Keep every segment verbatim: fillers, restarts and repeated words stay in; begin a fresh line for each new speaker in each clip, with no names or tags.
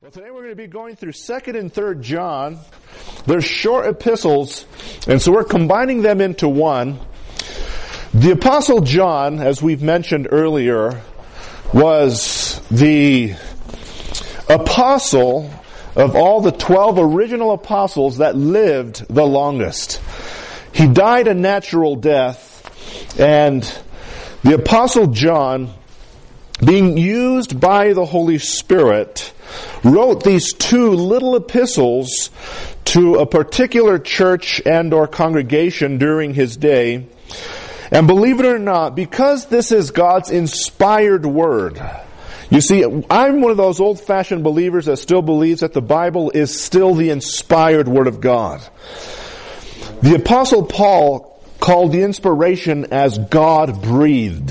Well, today we're going to be going through Second and Third John. They're short epistles, and so we're combining them into one. The Apostle John, as we've mentioned earlier, was the apostle of all the twelve original apostles that lived the longest. He died a natural death, and the Apostle John, being used by the Holy Spirit, wrote these two little epistles to a particular church and or congregation during his day. And believe it or not, because this is God's inspired word, you see, I'm one of those old-fashioned believers that still believes that the Bible is still the inspired word of God. The Apostle Paul called the inspiration as God-breathed.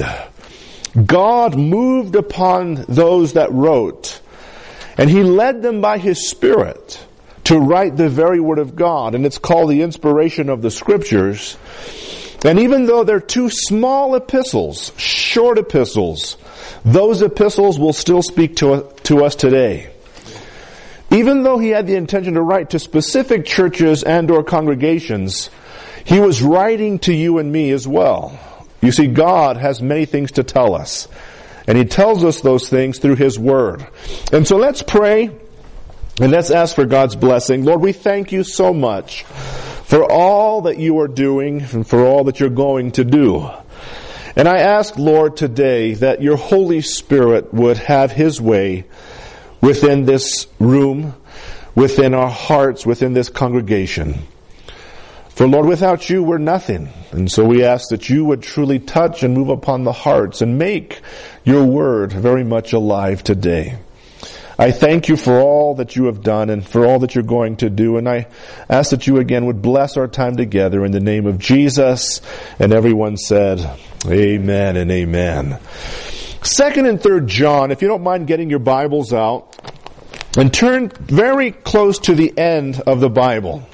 God moved upon those that wrote, and He led them by His Spirit to write the very Word of God. And it's called the inspiration of the Scriptures. And even though they're two small epistles, short epistles, those epistles will still speak to, to us today. Even though he had the intention to write to specific churches and or congregations, he was writing to you and me as well. You see, God has many things to tell us. And He tells us those things through His Word. And so let's pray and let's ask for God's blessing. Lord, we thank You so much for all that You are doing and for all that You're going to do. And I ask, Lord, today that Your Holy Spirit would have His way within this room, within our hearts, within this congregation. For Lord, without You, we're nothing. And so we ask that You would truly touch and move upon the hearts and make Your Word very much alive today. I thank You for all that You have done and for all that You're going to do. And I ask that You again would bless our time together in the name of Jesus. And everyone said, amen and amen. Second and Third John, if you don't mind getting your Bibles out, and turn very close to the end of the Bible.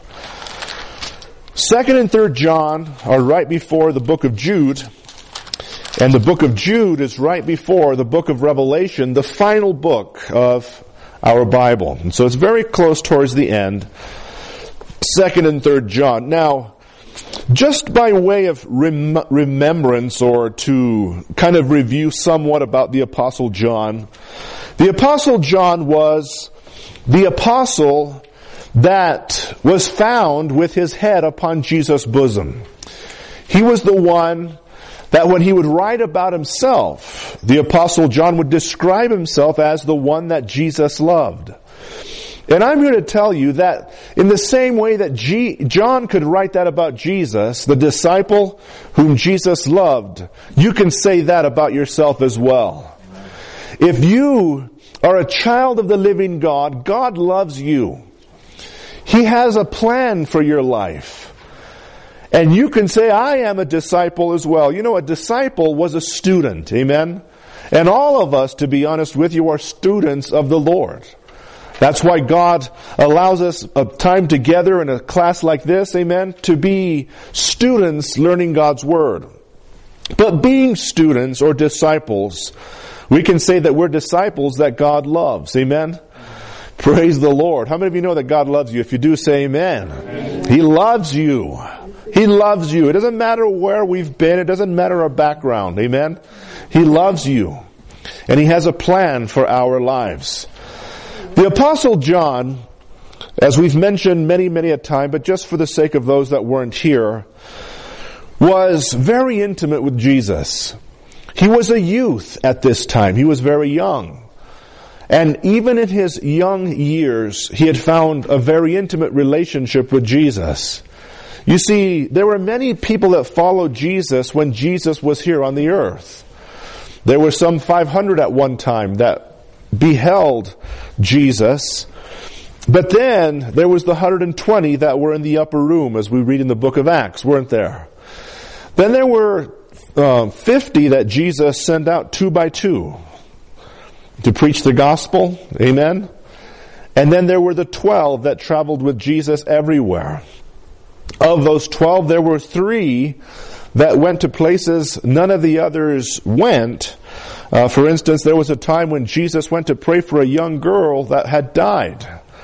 Second and Third John are right before the book of Jude, and the book of Jude is right before the book of Revelation, the final book of our Bible. And so it's very close towards the end. Second and Third John. Now, just by way of rem- remembrance or to kind of review somewhat about the Apostle John, the Apostle John was the apostle that was found with his head upon Jesus' bosom. He was the one that when he would write about himself, the Apostle John would describe himself as the one that Jesus loved. And I'm here to tell you that in the same way that G- John could write that about Jesus, the disciple whom Jesus loved, you can say that about yourself as well. If you are a child of the living God, God loves you. He has a plan for your life. And you can say, I am a disciple as well. You know, a disciple was a student. Amen? And all of us, to be honest with you, are students of the Lord. That's why God allows us a time together in a class like this, amen, to be students learning God's Word. But being students or disciples, we can say that we're disciples that God loves. Amen? Praise the Lord. How many of you know that God loves you? If you do, say amen. Amen. He loves you. He loves you. It doesn't matter where we've been. It doesn't matter our background. Amen? He loves you. And He has a plan for our lives. The Apostle John, as we've mentioned many, many a time, but just for the sake of those that weren't here, was very intimate with Jesus. He was a youth at this time. He was very young. And even in his young years, he had found a very intimate relationship with Jesus. You see, there were many people that followed Jesus when Jesus was here on the earth. There were some five hundred at one time that beheld Jesus. But then there was the one hundred twenty that were in the upper room, as we read in the book of Acts, weren't there? Then there were uh, fifty that Jesus sent out two by two to preach the gospel. Amen? And then there were the twelve that traveled with Jesus everywhere. Of those twelve, there were three that went to places none of the others went Uh, for instance, there was a time when Jesus went to pray for a young girl that had died.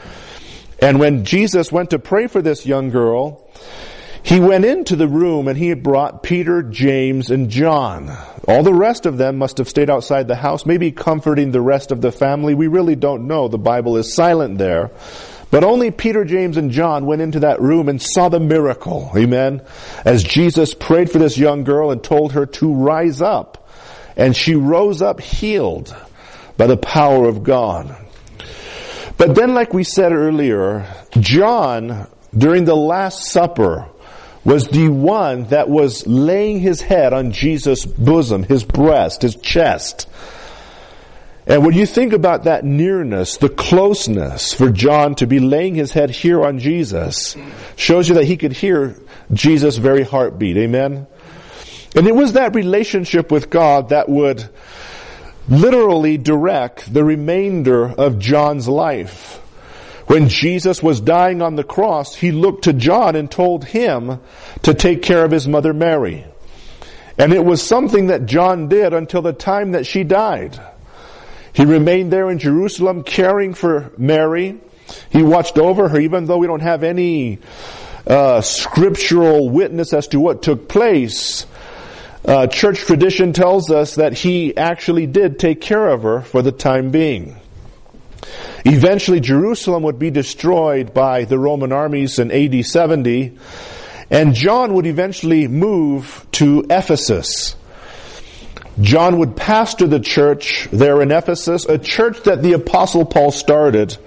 And when Jesus went to pray for this young girl, he went into the room and he had brought Peter, James, and John. All the rest of them must have stayed outside the house, maybe comforting the rest of the family. We really don't know. The Bible is silent there. But only Peter, James, and John went into that room and saw the miracle. Amen. As Jesus prayed for this young girl and told her to rise up. And she rose up healed by the power of God. But then, like we said earlier, John, during the Last Supper, was the one that was laying his head on Jesus' bosom, his breast, his chest. And when you think about that nearness, the closeness for John to be laying his head here on Jesus, shows you that he could hear Jesus' very heartbeat. Amen? And it was that relationship with God that would literally direct the remainder of John's life. When Jesus was dying on the cross, he looked to John and told him to take care of his mother Mary. And it was something that John did until the time that she died. He remained there in Jerusalem caring for Mary. He watched over her, even though we don't have any uh, scriptural witness as to what took place. Uh, church tradition tells us that he actually did take care of her for the time being. Eventually, Jerusalem would be destroyed by the Roman armies in A D seventy, and John would eventually move to Ephesus. John would pastor the church there in Ephesus, a church that the Apostle Paul started.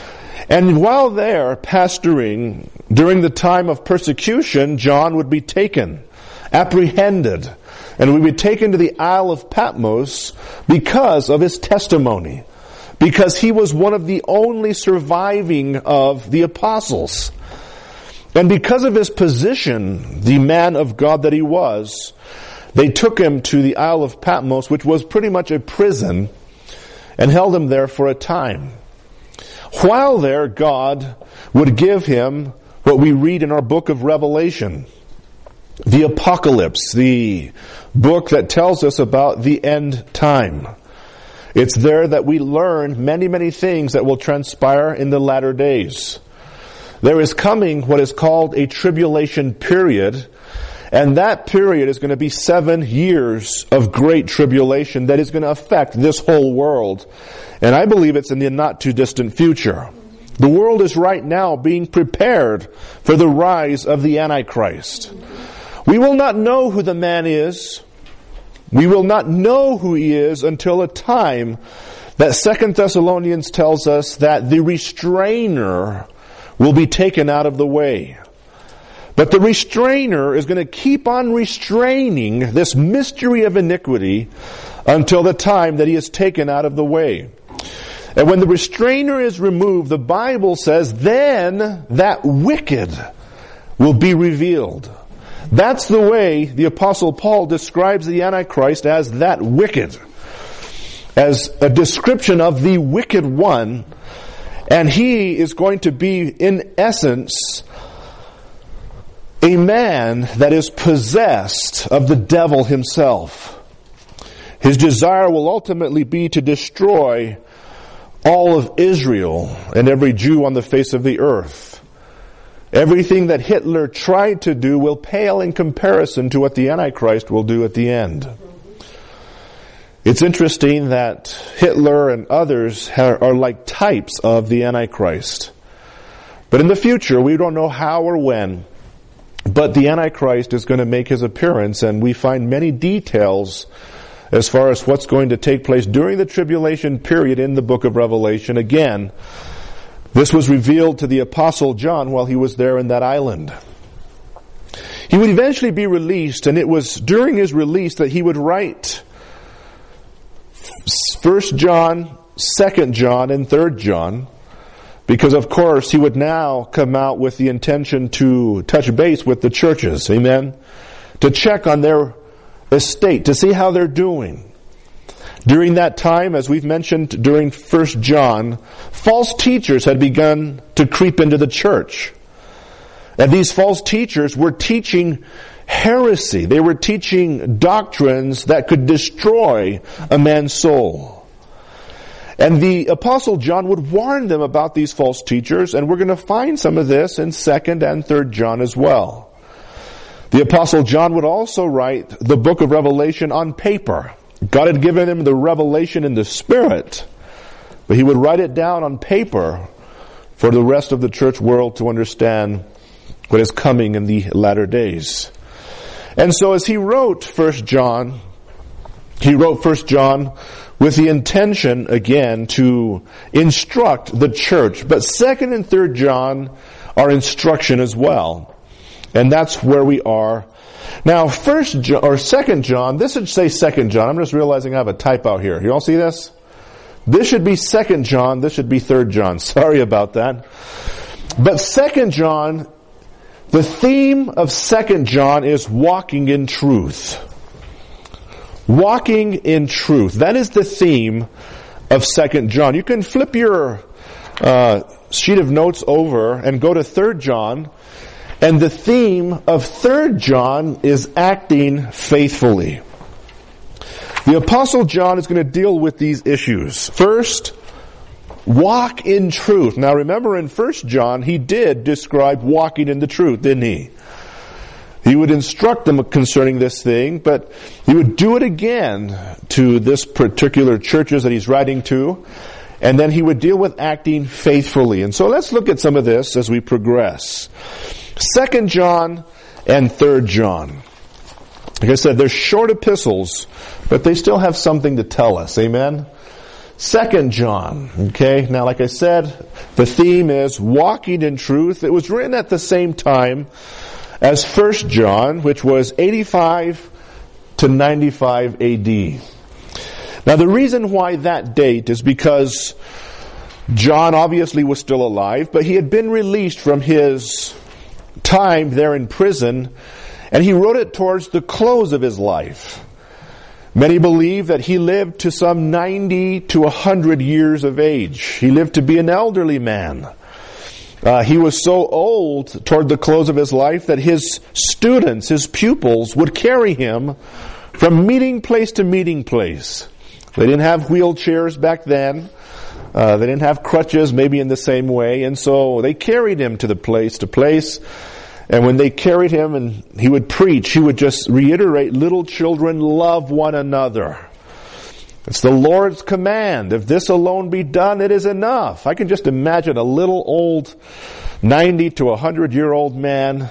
And while there pastoring, during the time of persecution, John would be taken, apprehended, and would be taken to the Isle of Patmos because of his testimony. Because he was one of the only surviving of the apostles. And because of his position, the man of God that he was, they took him to the Isle of Patmos, which was pretty much a prison, and held him there for a time. While there, God would give him what we read in our book of Revelation, the Apocalypse, the book that tells us about the end time. It's there that we learn many, many things that will transpire in the latter days. There is coming what is called a tribulation period, and that period is going to be seven years of great tribulation that is going to affect this whole world. And I believe it's in the not too distant future. The world is right now being prepared for the rise of the Antichrist. We will not know who the man is. We will not know who he is until a time that Second Thessalonians tells us that the restrainer will be taken out of the way. But the restrainer is going to keep on restraining this mystery of iniquity until the time that he is taken out of the way. And when the restrainer is removed, the Bible says, then that wicked will be revealed. That's the way the Apostle Paul describes the Antichrist, as that wicked, as a description of the wicked one. And he is going to be, in essence, a man that is possessed of the devil himself. His desire will ultimately be to destroy all of Israel and every Jew on the face of the earth. Everything that Hitler tried to do will pale in comparison to what the Antichrist will do at the end. It's interesting that Hitler and others are like types of the Antichrist. But in the future, we don't know how or when, but the Antichrist is going to make his appearance, and we find many details as far as what's going to take place during the tribulation period in the book of Revelation. Again, this was revealed to the Apostle John while he was there in that island. He would eventually be released, and it was during his release that he would write First John, Second John, and Third John, because of course he would now come out with the intention to touch base with the churches, amen, to check on their estate, to see how they're doing. During that time, as we've mentioned during First John, false teachers had begun to creep into the church. And these false teachers were teaching heresy. They were teaching doctrines that could destroy a man's soul. And the Apostle John would warn them about these false teachers, and we're going to find some of this in Second and Third John as well. The Apostle John would also write the book of Revelation on paper. God had given him the revelation in the Spirit, but he would write it down on paper for the rest of the church world to understand what is coming in the latter days. And so as he wrote First John, he wrote First John with the intention, again, to instruct the church. But Second and Third John are instruction as well. And that's where we are. Now, First John, or Second John, this should say Second John. I'm just realizing I have a typo here. You all see this? This should be Second John. This should be Third John. Sorry about that. But Second John, the theme of Second John is walking in truth. Walking in truth. That is the theme of Second John. You can flip your uh, sheet of notes over and go to Third John. And the theme of Third John is acting faithfully. The Apostle John is going to deal with these issues. First, walk in truth. Now remember in First John, he did describe walking in the truth, didn't he? He would instruct them concerning this thing, but he would do it again to this particular churches that he's writing to, and then he would deal with acting faithfully. And so let's look at some of this as we progress. Second John and Third John. Like I said, they're short epistles, but they still have something to tell us. Amen? Second John. Okay, now like I said, the theme is walking in truth. It was written at the same time as First John, which was eighty-five to ninety-five A D. Now the reason why that date is because John obviously was still alive, but he had been released from his time there in prison, and he wrote it towards the close of his life. Many believe that he lived to some ninety to one hundred years of age. He lived to be an elderly man. Uh, he was so old toward the close of his life that his students, his pupils, would carry him from meeting place to meeting place. They didn't have wheelchairs back then. Uh, they didn't have crutches maybe in the same way. And so they carried him to the place to place. And when they carried him and he would preach, he would just reiterate, little children, love one another. It's the Lord's command. If this alone be done, it is enough. I can just imagine a little old ninety to one hundred year old man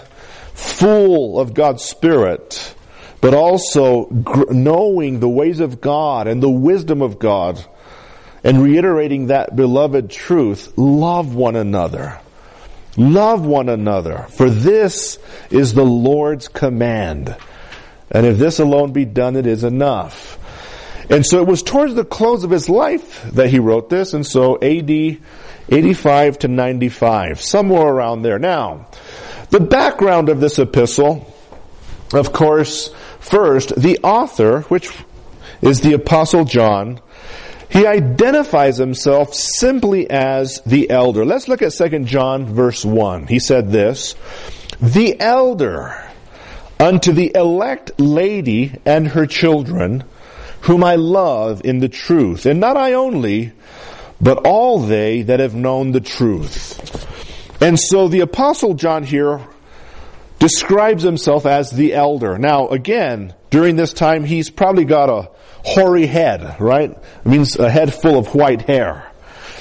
full of God's Spirit, but also gr- knowing the ways of God and the wisdom of God and reiterating that beloved truth, love one another. Love one another, for this is the Lord's command. And if this alone be done, it is enough. And so it was towards the close of his life that he wrote this, and so A D eighty-five to ninety-five, somewhere around there. Now, the background of this epistle, of course, first, the author, which is the Apostle John, he identifies himself simply as the elder. Let's look at Second John verse one. He said this, the elder unto the elect lady and her children, whom I love in the truth, and not I only, but all they that have known the truth. And so the Apostle John here describes himself as the elder. Now again, during this time he's probably got a hoary head, right? It means a head full of white hair.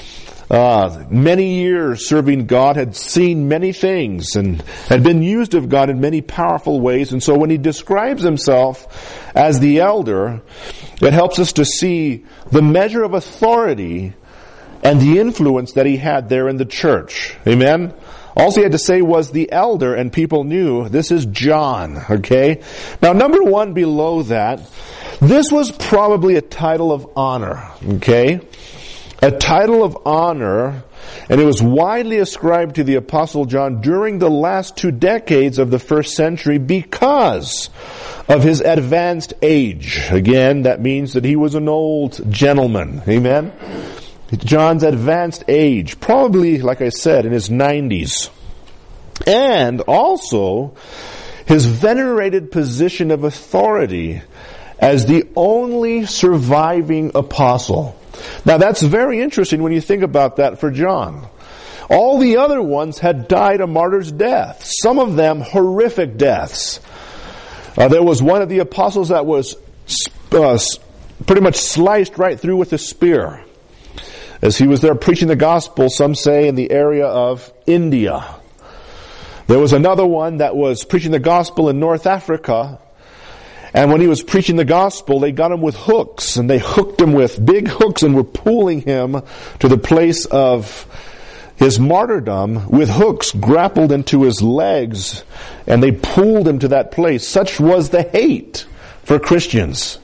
Uh, many years serving God, had seen many things and had been used of God in many powerful ways. And so when he describes himself as the elder, it helps us to see the measure of authority and the influence that he had there in the church. Amen? All he had to say was the elder, and people knew this is John. Okay? Now, number one below that, this was probably a title of honor. Okay? A title of honor, and it was widely ascribed to the Apostle John during the last two decades of the first century because of his advanced age. Again, that means that he was an old gentleman. Amen? John's advanced age, probably, like I said, in his nineties. And also, his venerated position of authority as the only surviving apostle. Now that's very interesting when you think about that for John. All the other ones had died a martyr's death, some of them horrific deaths. Uh, there was one of the apostles that was uh, pretty much sliced right through with a spear as he was there preaching the gospel, some say in the area of India. There was another one that was preaching the gospel in North Africa, and when he was preaching the gospel, they got him with hooks, and they hooked him with big hooks and were pulling him to the place of his martyrdom with hooks grappled into his legs, and they pulled him to that place. Such was the hate for Christians.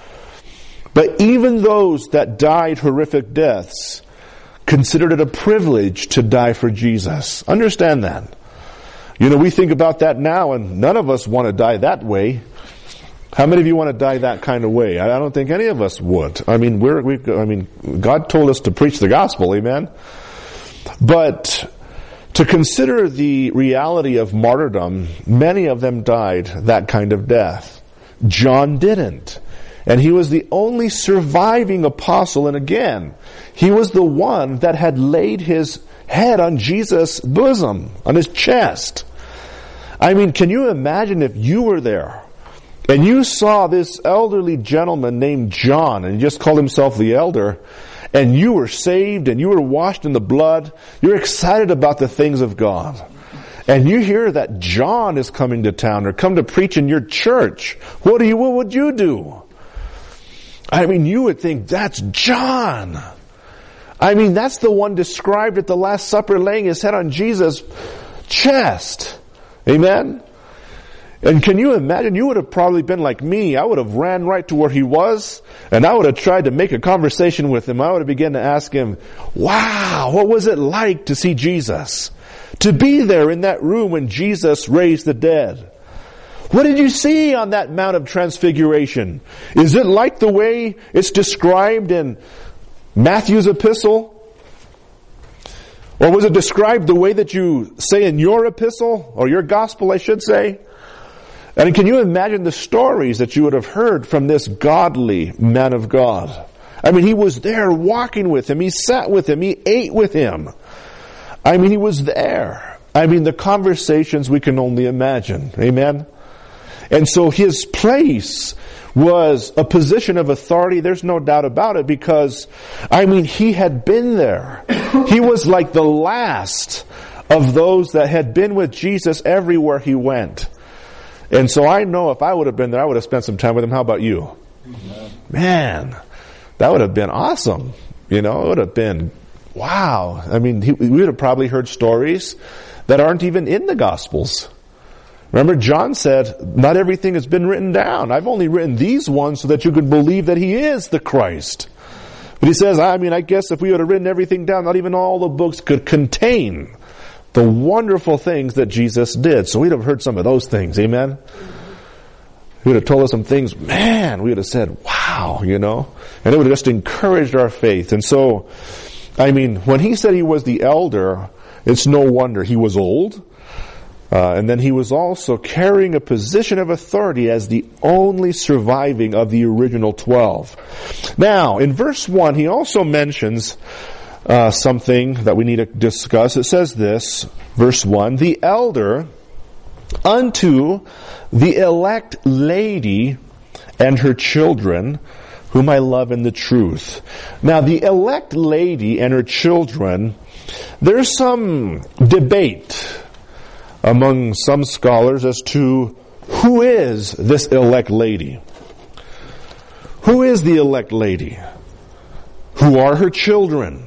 But even those that died horrific deaths considered it a privilege to die for Jesus. Understand that. You know, we think about that now, and none of us want to die that way. How many of you want to die that kind of way? I don't think any of us would. I mean, we're, we, I mean, God told us to preach the gospel, amen? But to consider the reality of martyrdom, many of them died that kind of death. John didn't. And he was the only surviving apostle, and again, he was the one that had laid his head on Jesus' bosom, on his chest. I mean, can you imagine if you were there and you saw this elderly gentleman named John, and he just called himself the elder, and you were saved and you were washed in the blood, you're excited about the things of God, and you hear that John is coming to town or come to preach in your church, what do you, what would you do? I mean, you would think, that's John. I mean, that's the one described at the Last Supper laying his head on Jesus' chest. Amen? And can you imagine? You would have probably been like me. I would have ran right to where he was, and I would have tried to make a conversation with him. I would have begun to ask him, wow, what was it like to see Jesus? To be there in that room when Jesus raised the dead? What did you see on that Mount of Transfiguration? Is it like the way it's described in Matthew's epistle? Or was it described the way that you say in your epistle, or your gospel, I should say? And can you imagine the stories that you would have heard from this godly man of God? I mean, he was there walking with him. He sat with him. He ate with him. I mean, he was there. I mean, the conversations we can only imagine. Amen? And so his place was a position of authority. There's no doubt about it, because, I mean, he had been there. He was like the last of those that had been with Jesus everywhere he went. And so I know if I would have been there, I would have spent some time with him. How about you? Amen. Man, that would have been awesome. You know, it would have been, wow. I mean, he, we would have probably heard stories that aren't even in the Gospels. Remember, John said, not everything has been written down. I've only written these ones so that you could believe that he is the Christ. But he says, I mean, I guess if we would have written everything down, not even all the books could contain the wonderful things that Jesus did. So we'd have heard some of those things. Amen? He would have told us some things, man, we would have said, wow, you know. And it would have just encouraged our faith. And so, I mean, when he said he was the elder, it's no wonder. He was old. Uh, and then he was also carrying a position of authority as the only surviving of the original twelve. Now, in verse one, he also mentions uh, something that we need to discuss. It says this, verse one, the elder unto the elect lady and her children, whom I love in the truth. Now, the elect lady and her children, there's some debate among some scholars as to who is this elect lady. Who is the elect lady? Who are her children?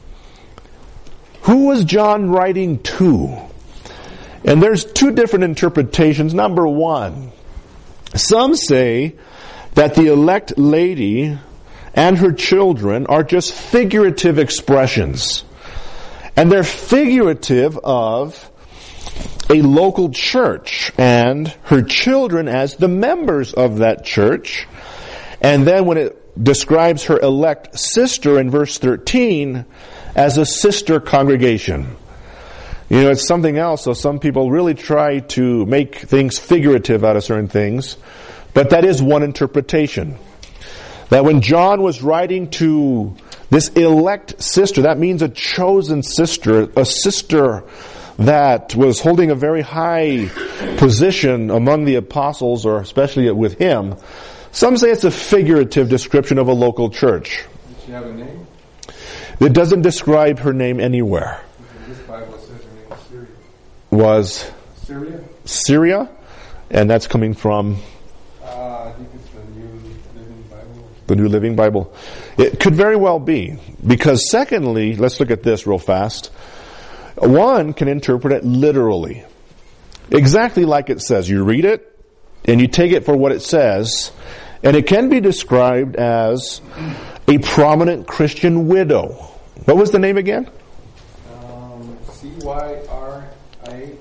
Who was John writing to? And there's two different interpretations. Number one, some say that the elect lady and her children are just figurative expressions. And they're figurative of a local church and her children as the members of that church. And then when it describes her elect sister in verse thirteen as a sister congregation. You know, it's something else, so some people really try to make things figurative out of certain things, but that is one interpretation. That when John was writing to this elect sister, that means a chosen sister, a sister that was holding a very high position among the apostles, or especially with him. Some say it's a figurative description of a local church.
Does she have a name?
It doesn't describe her name anywhere.
This Bible says her name is Syria.
Was
Syria?
Syria, and that's coming from
Uh, I think it's the New Living Bible.
the New Living Bible. It could very well be. Because secondly, let's look at this real fast. One can interpret it literally. Exactly like it says. You read it, and you take it for what it says, and it can be described as a prominent Christian widow. What was the name again?
Um, C Y R I A.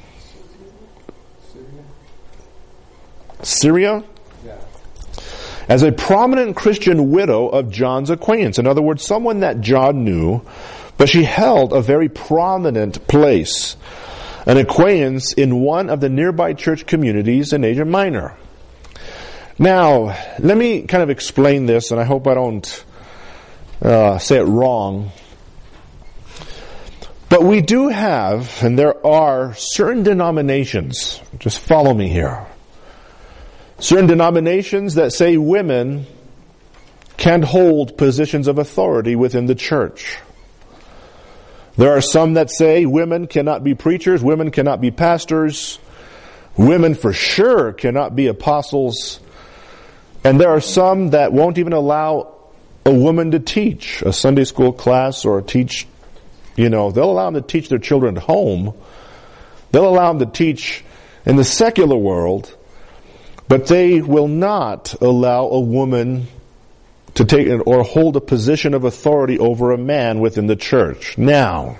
Syria?
Syria?
Yeah.
As a prominent Christian widow of John's acquaintance. In other words, someone that John knew, but she held a very prominent place, an acquaintance in one of the nearby church communities in Asia Minor. Now, let me kind of explain this, and I hope I don't uh, say it wrong. But we do have, and there are certain denominations, just follow me here, certain denominations that say women can't hold positions of authority within the church. There are some that say women cannot be preachers, women cannot be pastors, women for sure cannot be apostles, and there are some that won't even allow a woman to teach a Sunday school class or teach, you know, they'll allow them to teach their children at home. They'll allow them to teach in the secular world, but they will not allow a woman to take or hold a position of authority over a man within the church. Now,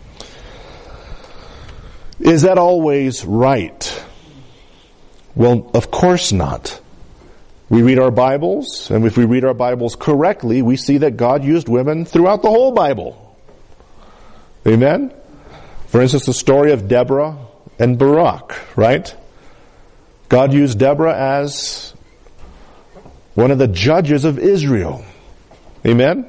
is that always right? Well, of course not. We read our Bibles, and if we read our Bibles correctly, we see that God used women throughout the whole Bible. Amen? For instance, the story of Deborah and Barak, right? God used Deborah as one of the judges of Israel. Amen?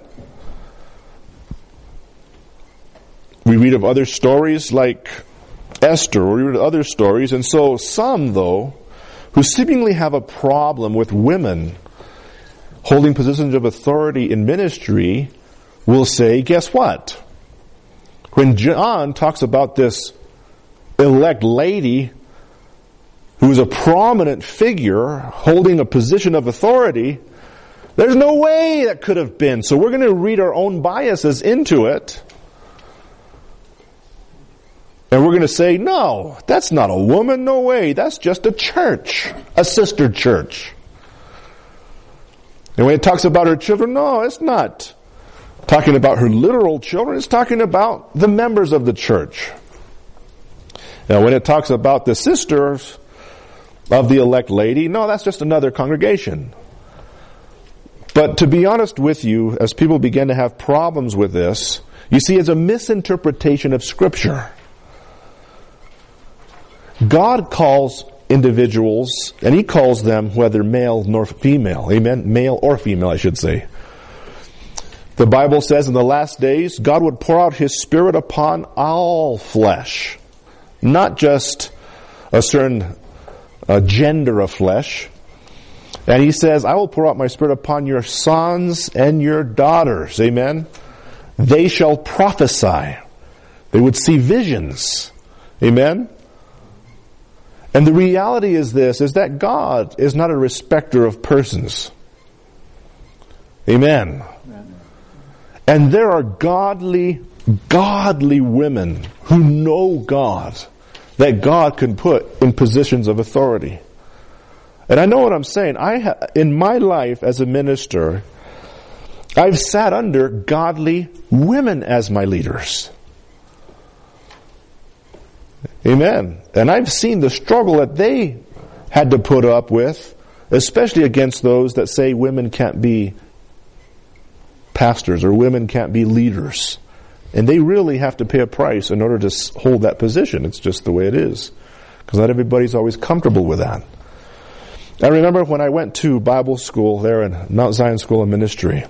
We read of other stories like Esther, or we read other stories, and so some, though, who seemingly have a problem with women holding positions of authority in ministry will say, guess what? When John talks about this elect lady who is a prominent figure holding a position of authority, there's no way that could have been. So we're going to read our own biases into it. And we're going to say, no, that's not a woman, no way. That's just a church, a sister church. And when it talks about her children, no, it's not talking about her literal children. It's talking about the members of the church. Now, when it talks about the sisters of the elect lady, no, that's just another congregation. But to be honest with you, as people begin to have problems with this, you see, it's a misinterpretation of Scripture. God calls individuals, and He calls them whether male nor female. Amen? Male or female, I should say. The Bible says in the last days, God would pour out His Spirit upon all flesh. Not just a certain uh, gender of flesh. And He says, I will pour out my Spirit upon your sons and your daughters. Amen? They shall prophesy. They would see visions. Amen? And the reality is this, is that God is not a respecter of persons. Amen. Amen. And there are godly, godly women who know God, that God can put in positions of authority. And I know what I'm saying. I ha- in my life as a minister, I've sat under godly women as my leaders. Amen. And I've seen the struggle that they had to put up with, especially against those that say women can't be pastors or women can't be leaders. And they really have to pay a price in order to hold that position. It's just the way it is. Because not everybody's always comfortable with that. I remember when I went to Bible school there in Mount Zion School of Ministry.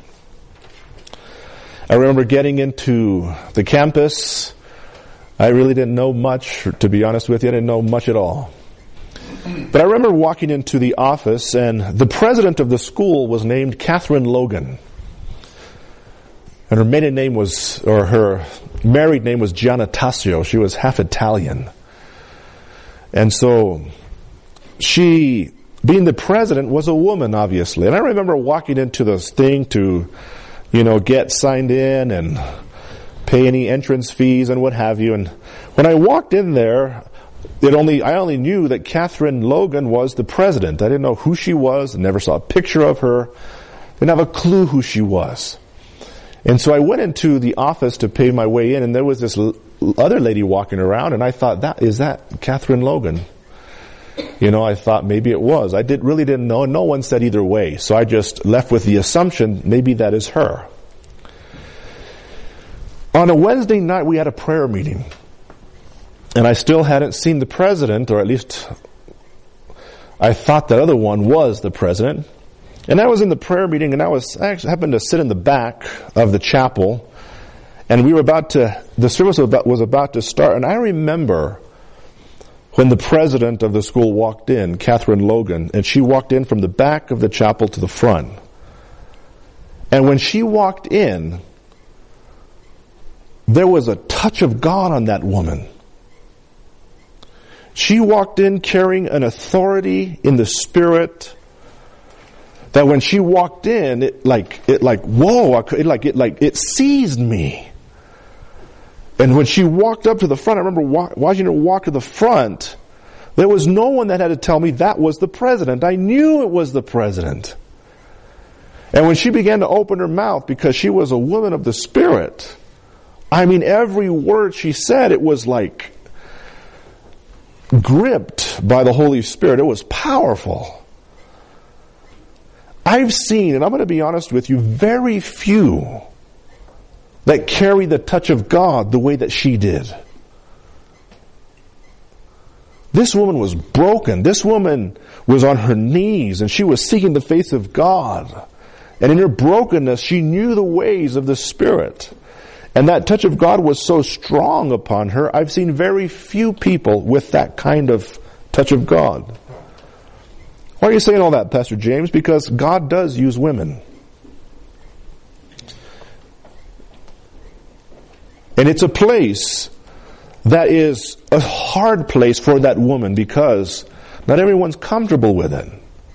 I remember getting into the campus. I really didn't know much, to be honest with you. I didn't know much at all. But I remember walking into the office, and the president of the school was named Catherine Logan. And her maiden name was, or her married name was Giannatasio. She was half Italian. And so, she, being the president, was a woman, obviously. And I remember walking into this thing to, you know, get signed in and pay any entrance fees and what have you. And when I walked in there, it only I only knew that Catherine Logan was the president. I didn't know who she was. I never saw a picture of her. Didn't have a clue who she was. And so I went into the office to pay my way in, and there was this l- other lady walking around, and I thought, that is that Catherine Logan? You know, I thought maybe it was. I did really didn't know, and no one said either way. So I just left with the assumption maybe that is her. On a Wednesday night, we had a prayer meeting. And I still hadn't seen the president, or at least I thought that other one was the president. And I was in the prayer meeting, and I was I actually happened to sit in the back of the chapel, and we were about to, the service was about, was about to start, and I remember when the president of the school walked in, Catherine Logan, and she walked in from the back of the chapel to the front. And when she walked in, there was a touch of God on that woman. She walked in carrying an authority in the Spirit that when she walked in, it like, it like, whoa, it like, it like, it seized me. And when she walked up to the front, I remember walk, watching her walk to the front, there was no one that had to tell me that was the president. I knew it was the president. And when she began to open her mouth, because she was a woman of the Spirit, I mean, every word she said, it was like gripped by the Holy Spirit. It was powerful. I've seen, and I'm going to be honest with you, very few that carry the touch of God the way that she did. This woman was broken. This woman was on her knees, and she was seeking the face of God. And in her brokenness, she knew the ways of the Spirit. And that touch of God was so strong upon her. I've seen very few people with that kind of touch of God. Why are you saying all that, Pastor James? Because God does use women. And it's a place that is a hard place for that woman because not everyone's comfortable with it.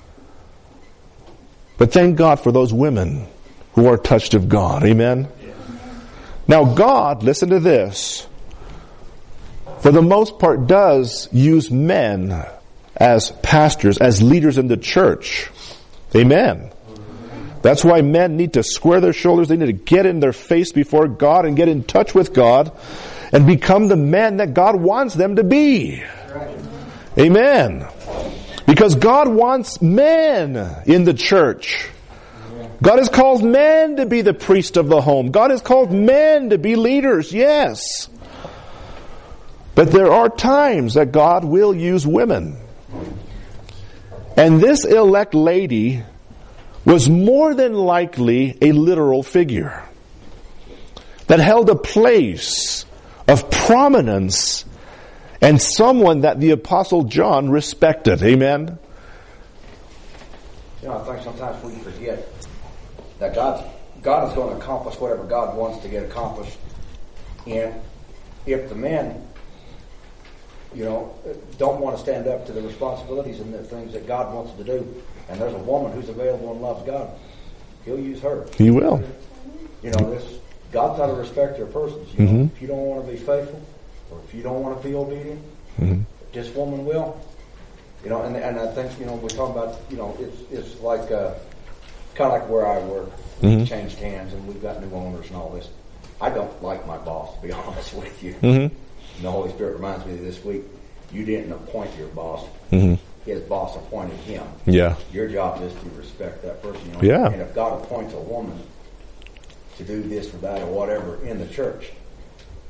But thank God for those women who are touched of God. Amen? Now God, listen to this, for the most part does use men as pastors, as leaders in the church. Amen. That's why men need to square their shoulders. They need to get in their face before God and get in touch with God and become the men that God wants them to be. Amen. Because God wants men in the church. God has called men to be the priest of the home. God has called men to be leaders, yes. But there are times that God will use women. And this elect lady was more than likely a literal figure that held a place of prominence and someone that the Apostle John respected. Amen?
You know, I think sometimes we forget that God's, God is going to accomplish whatever God wants to get accomplished. And if the men, you know, don't want to stand up to the responsibilities and the things that God wants to do, and there's a woman who's available and loves God, He'll use her.
He will.
You know, this God's not a respecter of persons. You
Mm-hmm.
know, if you don't want to be faithful, or if you don't want to be obedient,
Mm-hmm.
this woman will. You know, and and I think, you know, we're talking about, you know, it's it's like uh, kind of like where I work.
Mm-hmm.
We changed hands and we've got new owners and all this. I don't like my boss, to be honest with you.
Mm-hmm.
And the Holy Spirit reminds me this week, you didn't appoint your boss.
Mm-hmm.
His boss appointed him.
Yeah.
Your job is to respect that person. You know?
Yeah.
And if God appoints a woman to do this or that or whatever in the church,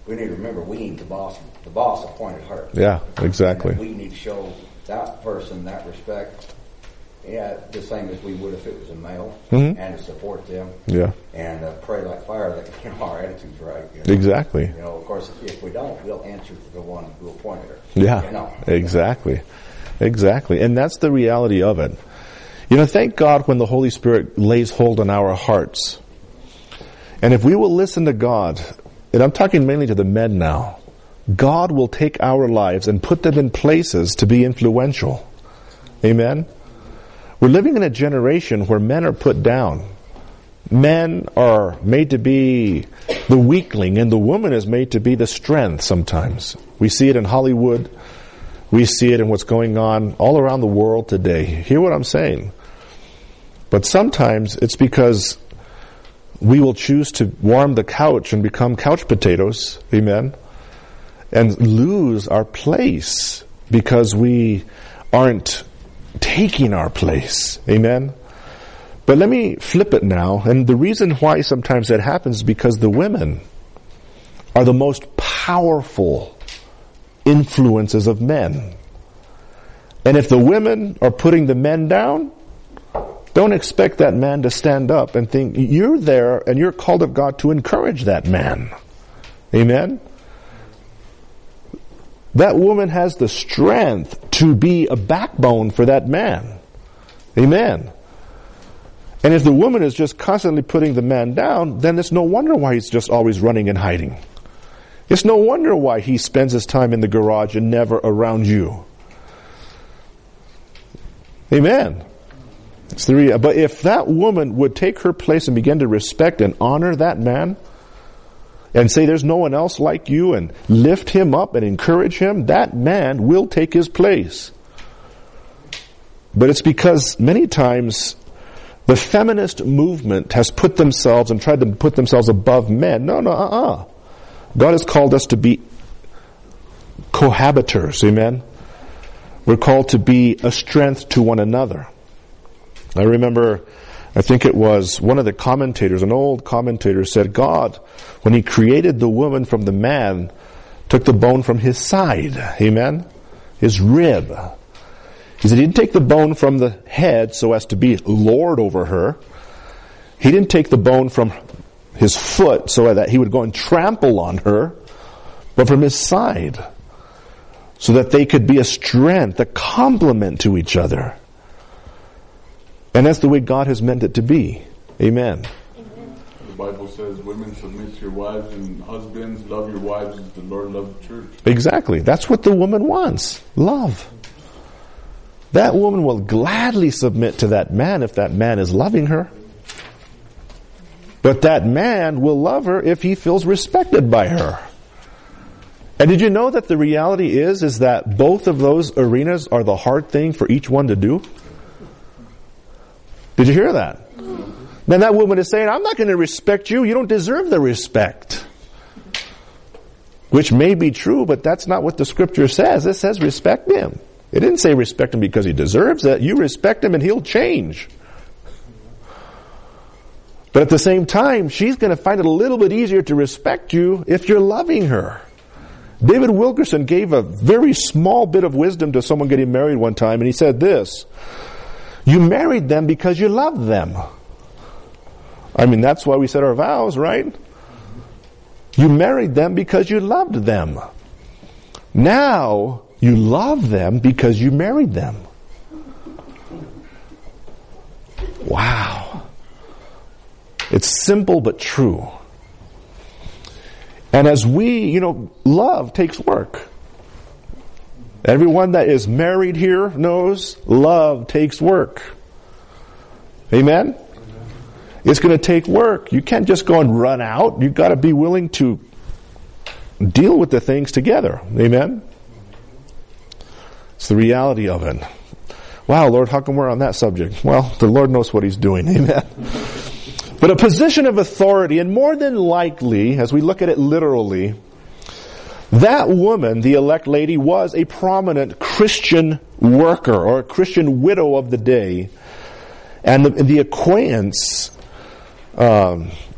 we need to remember we need the boss. The boss appointed her.
Yeah, exactly.
And we need to show that person that respect. Yeah, the same as we would if it was a male,
mm-hmm.
and to support them.
Yeah.
And uh, pray like fire that you know, our attitude's right. You know?
Exactly.
You know, of course, if we don't, we'll answer to the one who appointed her.
Yeah.
You know?
Exactly. Exactly. And that's the reality of it. You know, thank God when the Holy Spirit lays hold on our hearts. And if we will listen to God, and I'm talking mainly to the men now, God will take our lives and put them in places to be influential. Amen? We're living in a generation where men are put down. Men are made to be the weakling, and the woman is made to be the strength sometimes. We see it in Hollywood. We see it in what's going on all around the world today. Hear what I'm saying? But sometimes it's because we will choose to warm the couch and become couch potatoes, amen, and lose our place because we aren't taking our place, amen. But let me flip it now, and the reason why sometimes that happens is because the women are the most powerful influences of men. And if the women are putting the men down, don't expect that man to stand up and think, you're there and you're called of God to encourage that man. Amen? That woman has the strength to be a backbone for that man. Amen? And if the woman is just constantly putting the man down, then it's no wonder why he's just always running and hiding. It's no wonder why he spends his time in the garage and never around you. Amen. It's the rea- but if that woman would take her place and begin to respect and honor that man, and say there's no one else like you, and lift him up and encourage him, that man will take his place. But it's because many times the feminist movement has put themselves and tried to put themselves above men. No, no, uh-uh. God has called us to be cohabitors, amen? We're called to be a strength to one another. I remember, I think it was one of the commentators, an old commentator said, God, when he created the woman from the man, took the bone from his side, amen? His rib. He said he didn't take the bone from the head so as to be lord over her. He didn't take the bone from his foot so that he would go and trample on her, but from his side, so that they could be a strength, a complement to each other. And that's the way God has meant it to be. Amen.
Amen. The Bible says, women, submit to your wives, and husbands, love your wives as the Lord loved the church.
Exactly. That's what the woman wants. Love. That woman will gladly submit to that man if that man is loving her. But that man will love her if he feels respected by her. And did you know that the reality is, is that both of those arenas are the hard thing for each one to do? Did you hear that? Then that woman is saying, I'm not going to respect you. You don't deserve the respect. Which may be true, but that's not what the scripture says. It says respect him. It didn't say respect him because he deserves it. You respect him and he'll change. But at the same time, she's going to find it a little bit easier to respect you if you're loving her. David Wilkerson gave a very small bit of wisdom to someone getting married one time, and he said this: you married them because you loved them. I mean, that's why we said our vows, right? You married them because you loved them. Now, you love them because you married them. Wow. It's simple but true. And as we, you know, love takes work. Everyone that is married here knows love takes work. Amen? Amen. It's going to take work. You can't just go and run out. You've got to be willing to deal with the things together. Amen? It's the reality of it. Wow, Lord, how come we're on that subject? Well, the Lord knows what He's doing. Amen? But a position of authority, and more than likely, as we look at it literally, that woman, the elect lady, was a prominent Christian worker or a Christian widow of the day. And the, the acquaintance, um,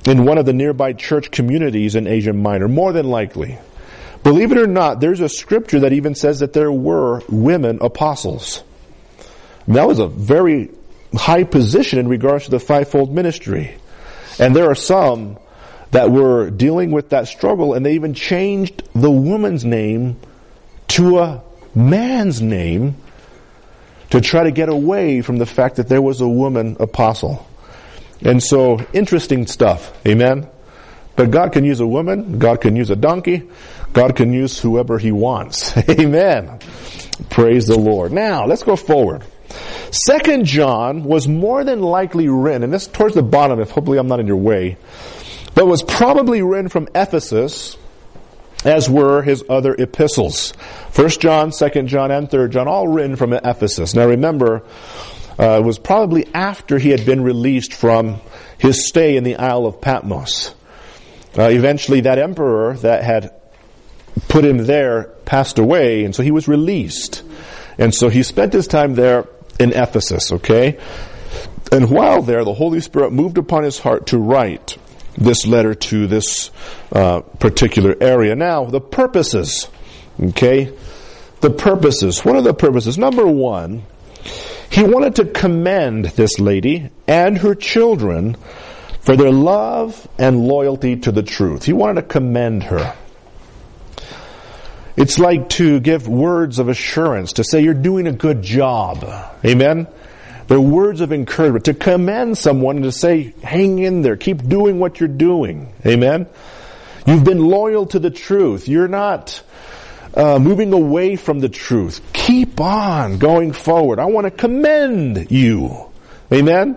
in one of the nearby church communities in Asia Minor, more than likely. Believe it or not, there's a scripture that even says that there were women apostles. And that was a very high position in regards to the fivefold ministry. And there are some that were dealing with that struggle, and they even changed the woman's name to a man's name to try to get away from the fact that there was a woman apostle. And so, interesting stuff. Amen? But God can use a woman, God can use a donkey, God can use whoever He wants. Amen. Praise the Lord. Now, let's go forward. Second John was more than likely written, and this is towards the bottom, if hopefully I'm not in your way, but was probably written from Ephesus, as were his other epistles. First John, Second John, and Third John, all written from Ephesus. Now remember, uh, it was probably after he had been released from his stay in the Isle of Patmos. Uh, eventually that emperor that had put him there passed away, and so he was released. And so he spent his time there in Ephesus, okay? And while there, the Holy Spirit moved upon his heart to write this letter to this uh, particular area. Now, the purposes, okay? The purposes. What are the purposes? Number one, he wanted to commend this lady and her children for their love and loyalty to the truth. He wanted to commend her. It's like to give words of assurance, to say you're doing a good job. Amen? They're words of encouragement. To commend someone and to say, hang in there, keep doing what you're doing. Amen? You've been loyal to the truth. You're not uh, moving away from the truth. Keep on going forward. I want to commend you. Amen?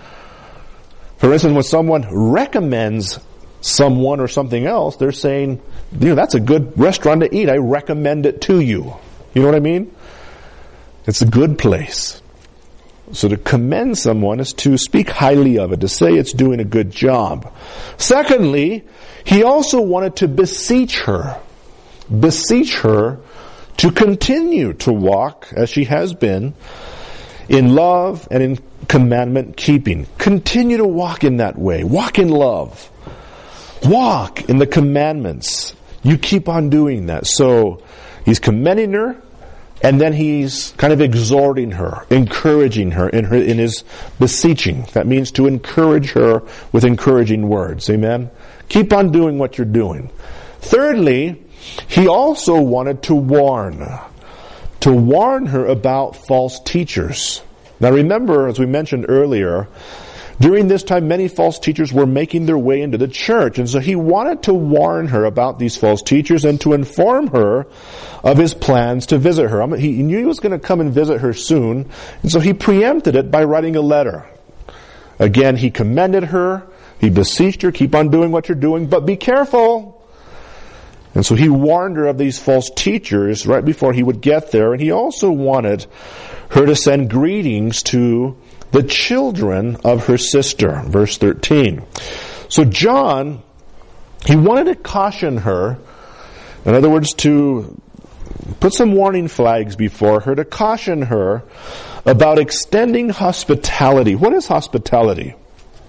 For instance, when someone recommends someone or something else, they're saying, you know, that's a good restaurant to eat. I recommend it to you. You know what I mean? It's a good place. So to commend someone is to speak highly of it, to say it's doing a good job. Secondly, he also wanted to beseech her, beseech her to continue to walk, as she has been, in love and in commandment keeping. Continue to walk in that way. Walk in love. Walk in the commandments. You keep on doing that. So he's commending her, and then he's kind of exhorting her, encouraging her in her in his beseeching. That means to encourage her with encouraging words. Amen? Keep on doing what you're doing. Thirdly, he also wanted to warn, to warn her about false teachers. Now remember, as we mentioned earlier, during this time, many false teachers were making their way into the church. And so he wanted to warn her about these false teachers and to inform her of his plans to visit her. He knew he was going to come and visit her soon. And so he preempted it by writing a letter. Again, he commended her. He beseeched her, keep on doing what you're doing, but be careful. And so he warned her of these false teachers right before he would get there. And he also wanted her to send greetings to the children of her sister. Verse thirteen. So John, he wanted to caution her, in other words, to put some warning flags before her, to caution her about extending hospitality. What is hospitality?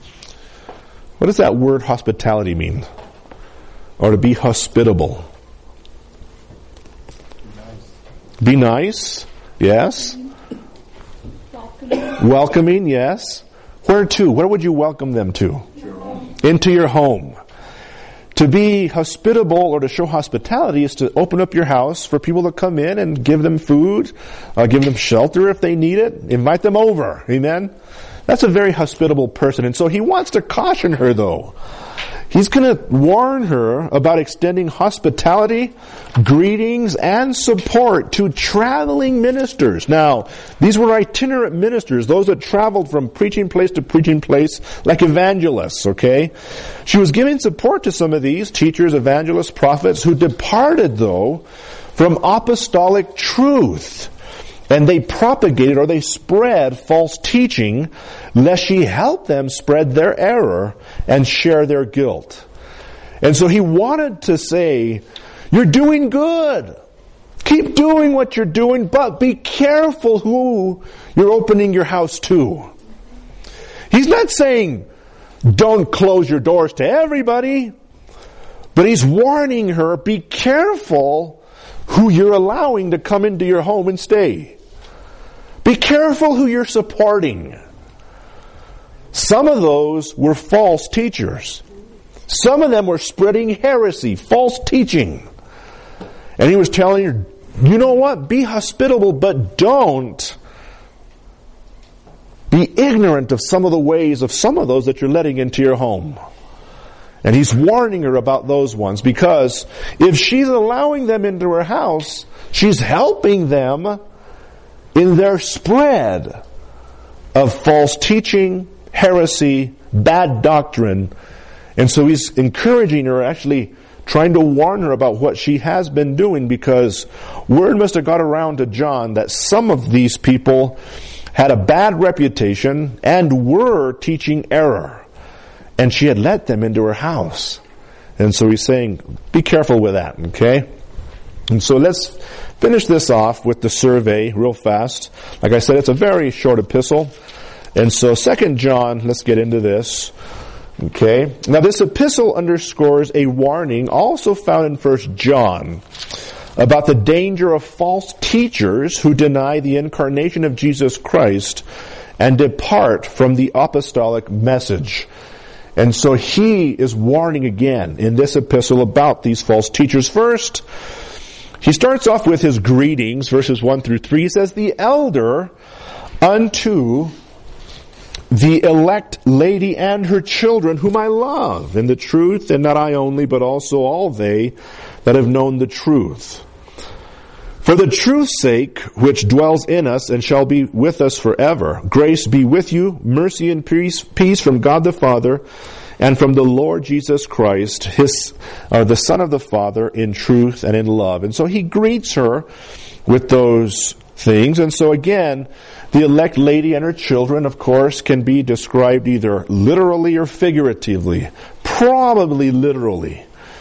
What does that word hospitality mean? Or to be hospitable? Be nice. Be nice, yes. Welcoming. Welcoming, yes. Where to? Where would you welcome them to? Your home. Into your home. To be hospitable or to show hospitality is to open up your house for people to come in and give them food, uh, give them shelter if they need it, invite them over. Amen? That's a very hospitable person. And so he wants to caution her, though. He's going to warn her about extending hospitality, greetings, and support to traveling ministers. Now, these were itinerant ministers, those that traveled from preaching place to preaching place, like evangelists, okay? She was giving support to some of these teachers, evangelists, prophets, who departed, though, from apostolic truth. And they propagated or they spread false teaching, lest she help them spread their error and share their guilt. And so he wanted to say, you're doing good. Keep doing what you're doing, but be careful who you're opening your house to. He's not saying, don't close your doors to everybody. But he's warning her, be careful who you're allowing to come into your home and stay. Be careful who you're supporting. Some of those were false teachers. Some of them were spreading heresy, false teaching. And he was telling her, you know what? Be hospitable, but don't be ignorant of some of the ways of some of those that you're letting into your home. And he's warning her about those ones, because if she's allowing them into her house, she's helping them in their spread of false teaching, heresy, bad doctrine. And so he's encouraging her, actually trying to warn her about what she has been doing, because word must have got around to John that some of these people had a bad reputation and were teaching error. And she had let them into her house. And so he's saying, be careful with that, okay? And so let's finish this off with the survey real fast. Like I said, it's a very short epistle. And so Second John, let's get into this. Okay. Now this epistle underscores a warning also found in First John about the danger of false teachers who deny the incarnation of Jesus Christ and depart from the apostolic message. And so he is warning again in this epistle about these false teachers. First, he starts off with his greetings, verses one through three. He says, the elder unto the elect lady and her children, whom I love in the truth, and not I only, but also all they that have known the truth. For the truth's sake, which dwells in us and shall be with us forever, grace be with you, mercy and peace, peace from God the Father, and from the Lord Jesus Christ, his, uh, the Son of the Father, in truth and in love. And so he greets her with those things. And so again, the elect lady and her children, of course, can be described either literally or figuratively. Probably literally.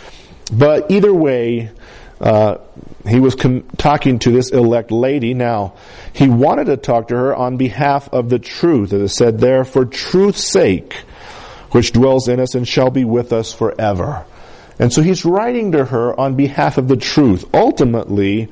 But either way, uh, he was com- talking to this elect lady. Now, he wanted to talk to her on behalf of the truth. It is said there, for truth's sake, which dwells in us and shall be with us forever. And so he's writing to her on behalf of the truth, ultimately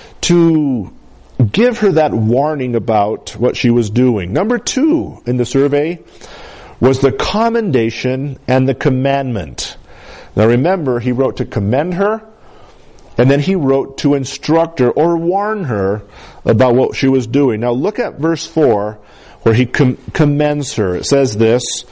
to give her that warning about what she was doing. Number two in the survey was the commendation and the commandment. Now remember, he wrote to commend her, and then he wrote to instruct her or warn her about what she was doing. Now look at verse four, where he com- commends her. It says this,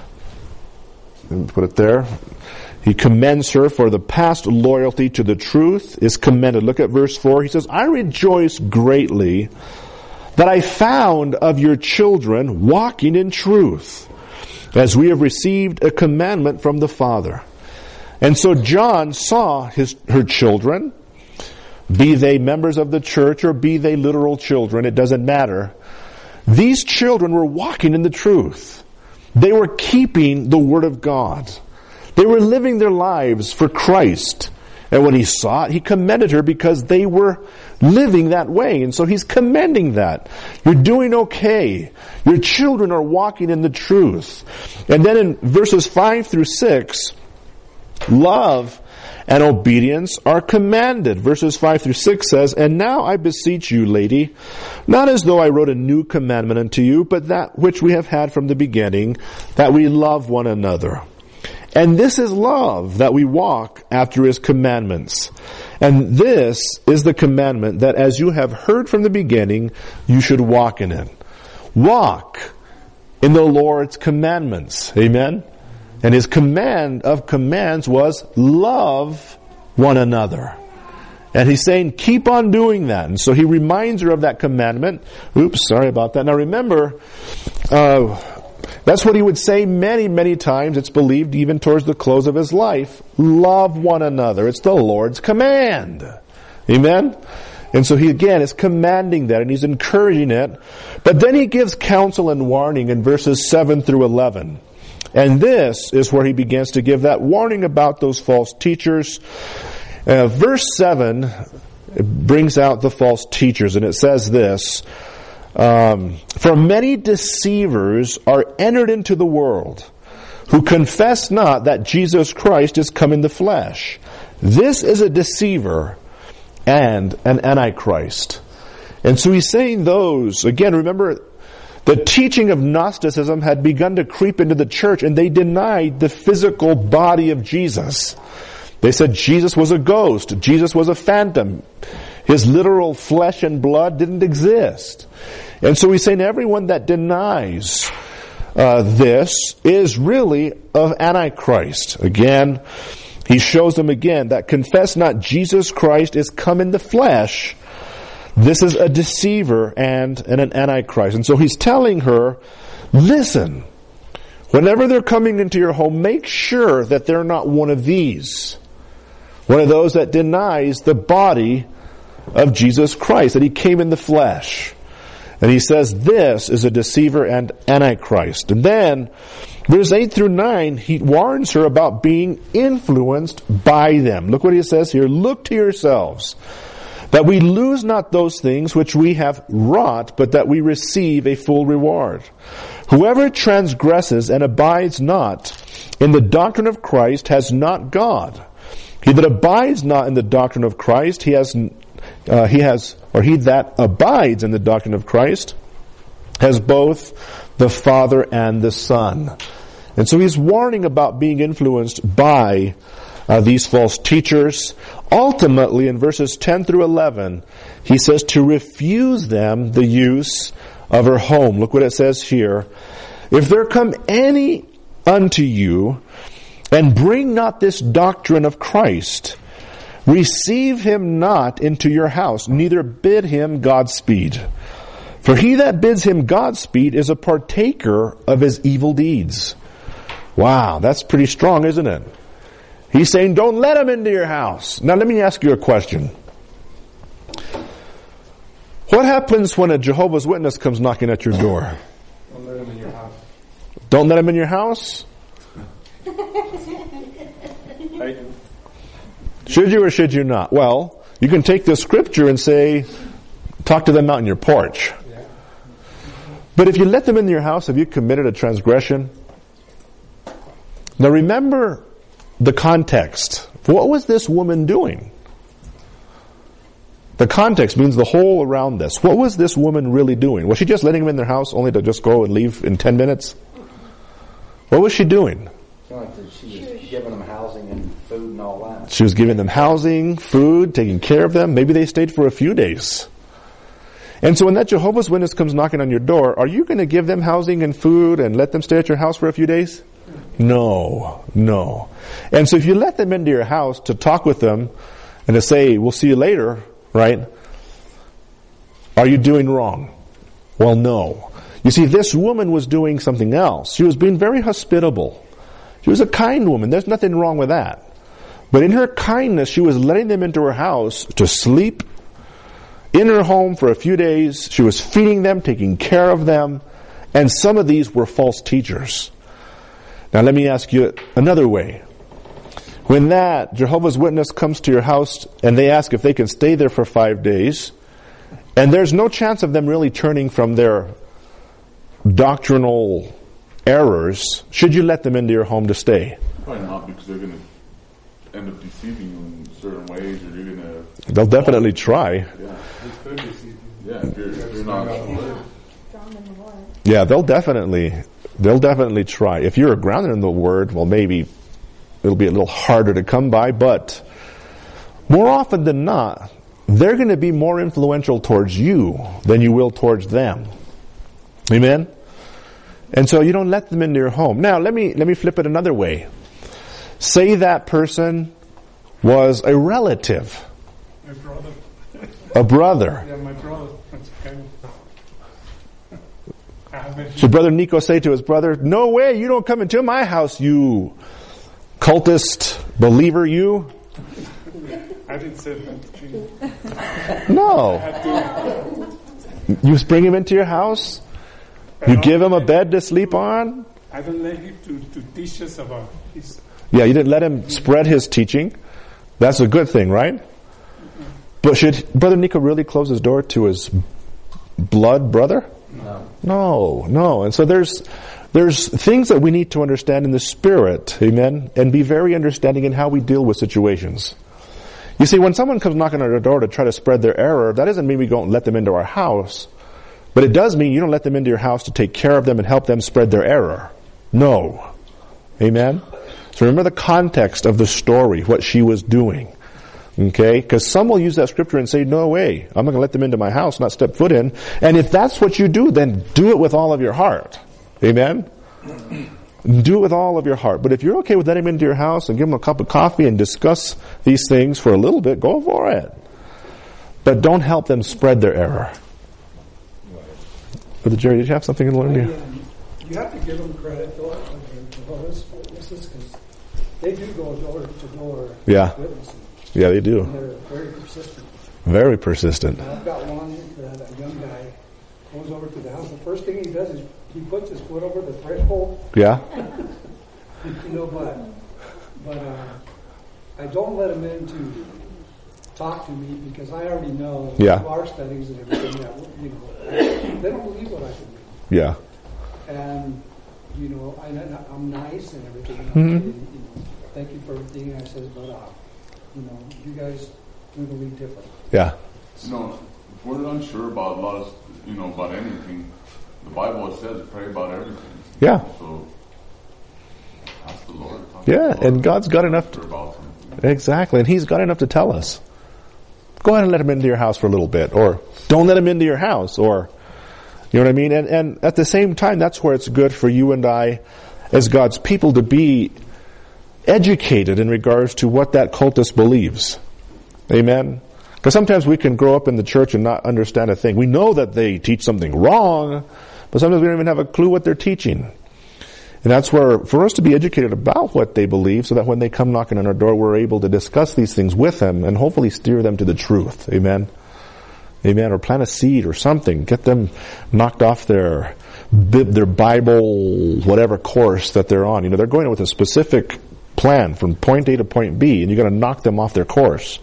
put it there. He commends her for the past loyalty to the truth is commended. Look at verse four. He says, I rejoice greatly that I found of your children walking in truth, as we have received a commandment from the Father. And so John saw his her children, be they members of the church or be they literal children, it doesn't matter. These children were walking in the truth. They were keeping the Word of God. They were living their lives for Christ. And when he saw it, he commended her because they were living that way. And so he's commending that. You're doing okay. Your children are walking in the truth. And then in verses five through six, love and obedience are commanded. Verses five through six says, and now I beseech you, lady, not as though I wrote a new commandment unto you, but that which we have had from the beginning, that we love one another. And this is love, that we walk after his commandments. And this is the commandment, that as you have heard from the beginning, you should walk in it. Walk in the Lord's commandments. Amen? And his command of commands was love one another. And he's saying, keep on doing that. And so he reminds her of that commandment. Oops, sorry about that. Now remember, uh, that's what he would say many, many times. It's believed even towards the close of his life. Love one another. It's the Lord's command. Amen? And so he again is commanding that and he's encouraging it. But then he gives counsel and warning in verses seven through eleven. And this is where he begins to give that warning about those false teachers. Uh, verse seven brings out the false teachers, and it says this, um, for many deceivers are entered into the world, who confess not that Jesus Christ is come in the flesh. This is a deceiver and an antichrist. And so he's saying those, again, remember, the teaching of Gnosticism had begun to creep into the church, and they denied the physical body of Jesus. They said Jesus was a ghost. Jesus was a phantom. His literal flesh and blood didn't exist. And so he's saying everyone that denies uh, this is really of Antichrist. Again, he shows them again that confess not Jesus Christ is come in the flesh. This is a deceiver and, and an Antichrist. And so he's telling her, listen, whenever they're coming into your home, make sure that they're not one of these. One of those that denies the body of Jesus Christ, that he came in the flesh. And he says this is a deceiver and Antichrist. And then, verse eight through nine, he warns her about being influenced by them. Look what he says here. Look to yourselves, that we lose not those things which we have wrought, but that we receive a full reward. Whoever transgresses and abides not in the doctrine of Christ has not God. He that abides not in the doctrine of Christ, he has, uh, he has, or he that abides in the doctrine of Christ, has both the Father and the Son. And so he's warning about being influenced by uh, these false teachers. Ultimately, in verses ten through eleven, he says to refuse them the use of her home. Look what it says here. If there come any unto you, and bring not this doctrine of Christ, receive him not into your house, neither bid him Godspeed. For he that bids him Godspeed is a partaker of his evil deeds. Wow, that's pretty strong, isn't it? He's saying, don't let him into your house. Now let me ask you a question. What happens when a Jehovah's Witness comes knocking at your door?
Don't let him in your house.
Don't let him in your house?
I do.
Should you or should you not? Well, you can take this scripture and say, talk to them out on your porch.
Yeah.
But if you let them in your house, have you committed a transgression? Now remember the context. What was this woman doing? The context means the whole around this. What was this woman really doing? Was she just letting them in their house only to just go and leave in ten minutes? What was she doing?
Like she was giving them housing and food and all that.
She was giving them housing, food, taking care of them. Maybe they stayed for a few days. And so when that Jehovah's Witness comes knocking on your door, are you going to give them housing and food and let them stay at your house for a few days? No, no. And so if you let them into your house to talk with them and to say, we'll see you later, right? Are you doing wrong? Well, no. You see, this woman was doing something else. She was being very hospitable. She was a kind woman. There's nothing wrong with that. But in her kindness, she was letting them into her house to sleep in her home for a few days. She was feeding them, taking care of them. And some of these were false teachers. Now let me ask you another way. When that Jehovah's Witness comes to your house and they ask if they can stay there for five days, and there's no chance of them really turning from their doctrinal errors, should you let them into your home to stay?
Probably not, because they're going to end up deceiving you in certain ways, or you're going to...
They'll definitely try.
Yeah.
It could deceive you.
Yeah, if you're, if you're not...
Yeah, they'll definitely, they'll definitely try. If you're grounded in the Word, well, maybe it'll be a little harder to come by, but more often than not, they're going to be more influential towards you than you will towards them. Amen? And so you don't let them into your home. Now, let me let me flip it another way. Say that person was a relative.
My brother.
A brother.
Yeah, my brother. That's okay. I haven't.
Should Brother Nico say to his brother, no way, you don't come into my house, you cultist believer, you?
I didn't say that to you.
No.
I had to.
You bring him into your house? You give him a bed to sleep on?
I don't let him to, to teach us about his.
Yeah, you didn't let him spread his teaching. That's a good thing, right? But should Brother Nico really close his door to his blood brother?
No.
No, no. And so there's there's things that we need to understand in the Spirit, amen, and be very understanding in how we deal with situations. You see, when someone comes knocking on our door to try to spread their error, that doesn't mean we don't let them into our house, but it does mean you don't let them into your house to take care of them and help them spread their error. No. Amen? So remember the context of the story, what she was doing. Okay? Because some will use that scripture and say, no way, I'm not going to let them into my house, not step foot in. And if that's what you do, then do it with all of your heart. Amen? Do it with all of your heart. But if you're okay with letting them into your house and give them a cup of coffee and discuss these things for a little bit, go for it. But don't help them spread their error. Brother Jerry, did you have something to learn here?
Um, you have to give them credit, though, to those witnesses, because they do go door to door
Yeah.
witnessing.
Yeah, they do.
And they're very persistent.
Very persistent.
I've got one that a young guy goes over to the house. The first thing he does is he puts his foot over the threshold.
Yeah?
You know, but but uh, I don't let him in to talk to me because I already know
Yeah.
through our studies and everything that, you know, they don't believe what I can do.
Yeah.
And, you know, I, I'm nice and everything.
Mm-hmm.
And, you know, thank you for everything. And I says, but, uh, you know, you guys do believe different.
Yeah.
You know, if we're unsure about a lot of, you know, about anything, the Bible says pray about everything.
Yeah.
So, ask the Lord. Talk
Yeah,
to the Lord.
and God's got enough to,
About something.
exactly, and He's got enough to tell us. Go ahead and let him into your house for a little bit, or don't let him into your house, or, you know what I mean? And, and at the same time, that's where it's good for you and I, as God's people, to be educated in regards to what that cultist believes. Amen? Because sometimes we can grow up in the church and not understand a thing. We know that they teach something wrong, but sometimes we don't even have a clue what they're teaching. And that's where, for us to be educated about what they believe, so that when they come knocking on our door, we're able to discuss these things with them and hopefully steer them to the truth. Amen? Amen? Or plant a seed or something. Get them knocked off their, their Bible, whatever course that they're on. You know, they're going with a specific plan from point A to point B, and you're going to knock them off their course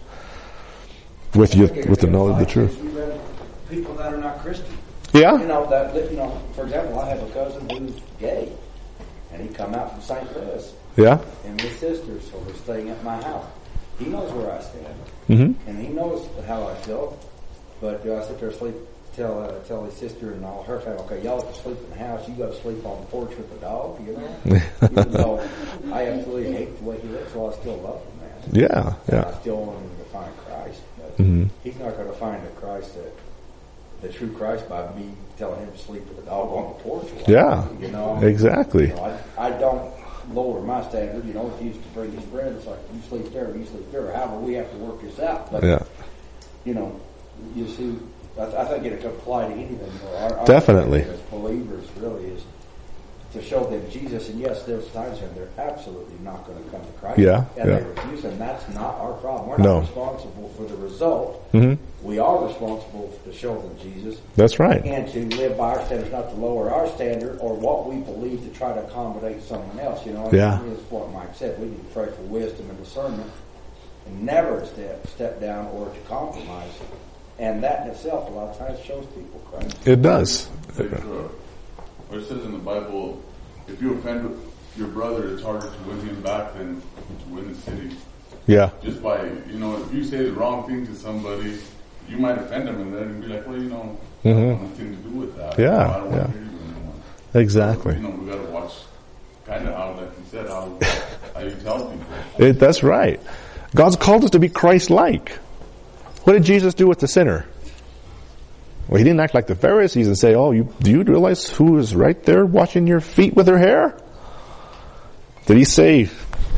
with you, with the knowledge of the truth.
People that are not Christian.
Yeah?
You know, that, you know, for example, I have a cousin who's gay. And he come out from Saint Louis.
Yeah?
And his sister, so they're staying at my house. He knows where I stand.
Mm-hmm.
And he knows how I feel. But do I sit there and sleep, tell uh, tell his sister and all her family, okay, y'all can sleep in the house, you go to sleep on the porch with the dog, you know? Even though I absolutely hate the way he looks, so I still love him, man.
Yeah, yeah.
I still want him to find Christ. But
Mm-hmm.
he's not going to find a Christ that, the true Christ, by me telling him to sleep with the dog on the porch.
Yeah,
you know,
exactly.
You know, I, I don't lower my standard. You know, if he used to bring his friend, it's like, you sleep there, you sleep there. However, we have to work this out. But,
Yeah.
you know, you see, I, I think it could apply to anything. You know, our, our
Definitely.
as believers really is to show them Jesus. And yes, there's times when they're absolutely not going to come to Christ.
Yeah,
And
yeah.
they refuse, and that's not our problem. We're
No.
not responsible for the result.
Mm-hmm.
We are responsible to show them Jesus.
That's right.
And to live by our standards, not to lower our standard or what we believe to try to accommodate someone else. You know,
Yeah.
is what Mike said. We need to pray for wisdom and discernment, and never step step down or to compromise. And that in itself, a lot of times, shows people Christ.
It does.
It's like, uh, where it says in the Bible, if you offend your brother, it's harder to win him back than to win the city.
Yeah.
Just by, you know, if you say the wrong thing to somebody, you might offend them and then be like, well, you know, I
Mm-hmm.
don't want nothing to do with that.
Yeah,
You know, I don't
yeah.
want to hear you anymore.
Exactly.
You know, we got to watch kind of how, like you said, how, how you tell people.
It, that's right. God's called us to be Christ-like. What did Jesus do with the sinner? Well, he didn't act like the Pharisees and say, oh, you, do you realize who is right there washing your feet with her hair? Did he say,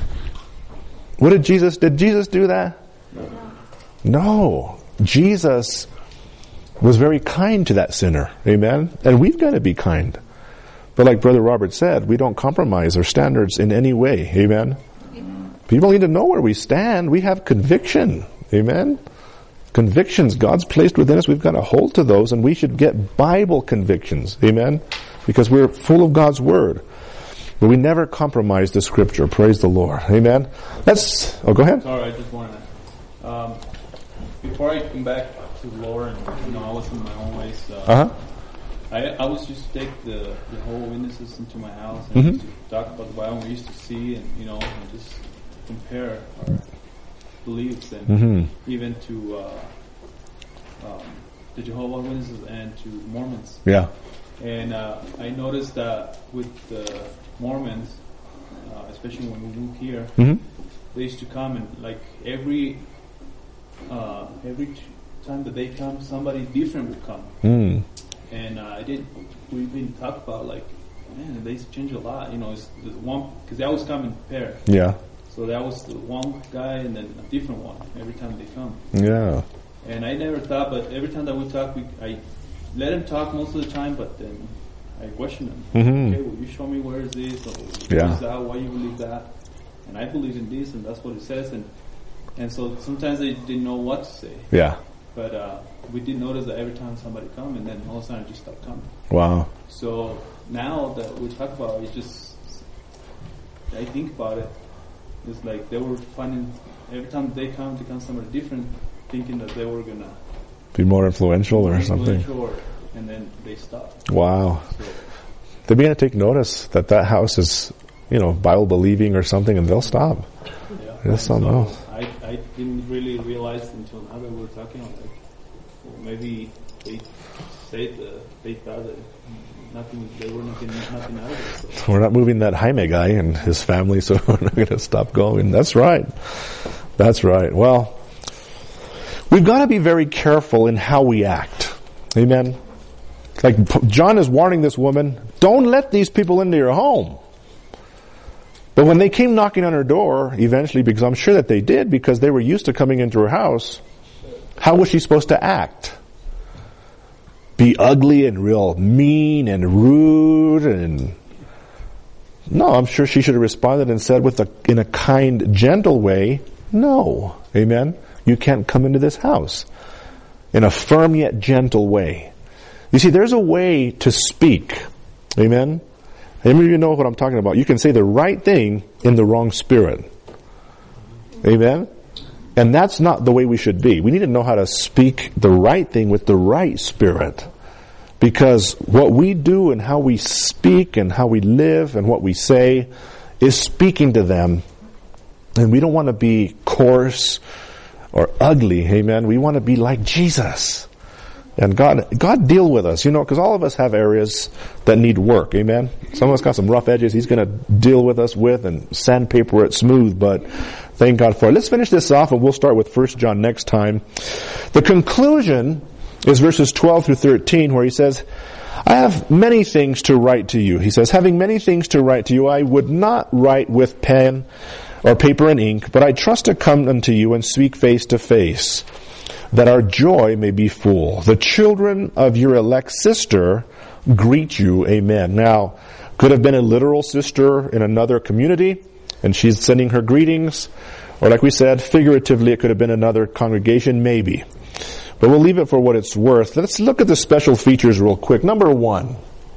what did Jesus, did Jesus do that? No. No. Jesus was very kind to that sinner. Amen? And we've got to be kind. But like Brother Robert said, we don't compromise our standards in any way. Amen? People need to know where we stand. We have conviction. Amen? Convictions God's placed within us, we've got to hold to those, and we should get Bible convictions. Amen? Because we're full of God's Word. But we never compromise the Scripture. Praise the Lord. Amen? Let's, oh, go ahead.
Sorry, I just wanted to, um, before I come back to Laura and, you know, I'll listen to my own ways, uh,
Uh-huh.
I I always used to take the the whole witnesses into my house and
Mm-hmm.
used to talk about the Bible we used to see, and you know, and just compare our beliefs, and
Mm-hmm.
even to uh, um, the Jehovah's Witnesses and to Mormons.
Yeah.
And uh, I noticed that with the Mormons, uh, especially when we moved here,
Mm-hmm.
they used to come and like every uh, every t- time that they come, somebody different would come.
Mm.
And uh, I did. We been talk about like, man, they change a lot. You know, it's the one because they always come in pair.
Yeah.
So that was the one guy and then a different one every time they come.
Yeah.
And I never thought, but every time that we talk, we, I let him talk most of the time, but then I question him.
Mhm.
Okay, well, you show me where is this, or
Yeah.
where is that, why you believe that? And I believe in this, and that's what it says. And and so sometimes they didn't know what to say.
Yeah.
But uh, we did notice that every time somebody come, and then all of a sudden it just stopped coming.
Wow.
So now that we talk about it, just I think about it. It's like they were finding every time they come, they come somebody different, thinking that they were gonna
Be more influential or something.
Or, and then they stop.
Wow.
So,
They begin to take notice that that house is, you know, Bible believing or something, and they'll stop.
yeah.
That's something
So
else.
I I didn't really realize until now that we were talking. Like, well, maybe they said uh, they thought that nothing, they were not getting nothing out of it. So.
We're not moving that Jaime guy and his family, so we're not going to stop going. That's right. That's right. Well, we've got to be very careful in how we act. Amen. Like John is warning this woman, don't let these people into your home. But when they came knocking on her door, eventually, because I'm sure that they did, because they were used to coming into her house, how was she supposed to act? Be ugly and real mean and rude and... No, I'm sure she should have responded and said with a, in a kind, gentle way, no. Amen? You can't come into this house. In a firm yet gentle way. You see, there's a way to speak. Amen? How many of you know what I'm talking about? You can say the right thing in the wrong spirit. Amen? And that's not the way we should be. We need to know how to speak the right thing with the right spirit. Because what we do and how we speak and how we live and what we say is speaking to them. And we don't want to be coarse or ugly, amen? We want to be like Jesus. And God, God deal with us, you know, because all of us have areas that need work, amen? Some of us got some rough edges He's going to deal with us with and sandpaper it smooth, but thank God for it. Let's finish this off and we'll start with First John next time. The conclusion is verses twelve through thirteen where he says, I have many things to write to you. He says, having many things to write to you, I would not write with pen or paper and ink, but I trust to come unto you and speak face to face, that our joy may be full. The children of your elect sister greet you, amen. Now, could have been a literal sister in another community, and she's sending her greetings. Or like we said, figuratively, it could have been another congregation, maybe. But we'll leave it for what it's worth. Let's look at the special features real quick. Number one,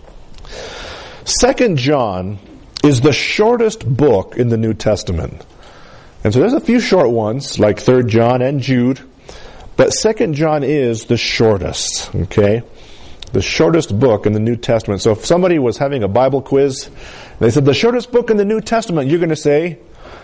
Second John is the shortest book in the New Testament. And so there's a few short ones, like Third John and Jude. But Second John is the shortest, okay? The shortest book in the New Testament. So if somebody was having a Bible quiz, they said, the shortest book in the New Testament, you're going to say?